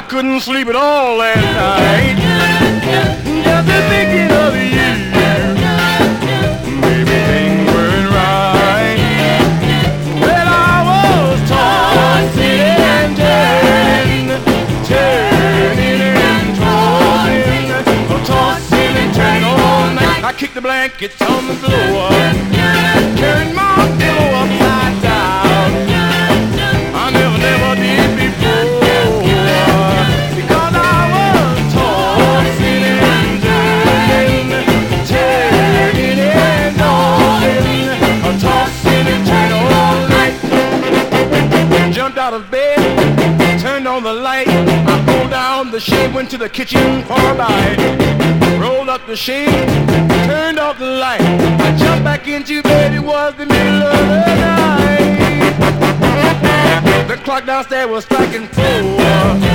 couldn't sleep at all last night. Just thinking of you. Maybe things weren't right. Well, I was tossing and turning, turning and tossing and turning all night. I kicked the blankets on the floor, turned my pillow upside down. I never did before. Out of bed, turned on the light. I pulled down the shade, went to the kitchen for a bite. Rolled up the shade, turned off the light. I jumped back into bed, it was the middle of the night. The clock downstairs was striking 4.